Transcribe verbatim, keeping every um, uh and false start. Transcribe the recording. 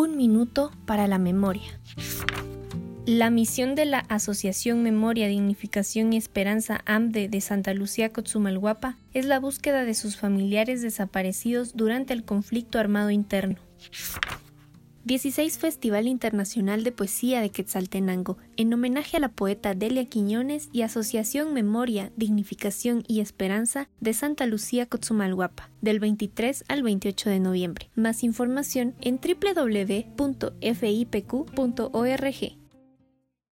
Un minuto para la memoria. La misión de la Asociación Memoria, Dignificación y Esperanza A M D E de Santa Lucía, Cotzumalguapa, es la búsqueda de sus familiares desaparecidos durante el conflicto armado interno. dieciséis Festival Internacional de Poesía de Quetzaltenango, en homenaje a la poeta Delia Quiñones y Asociación Memoria, Dignificación y Esperanza de Santa Lucía, Cotzumalguapa, del veintitrés al veintiocho de noviembre. Más información en doble u doble u doble u punto f i p q punto org.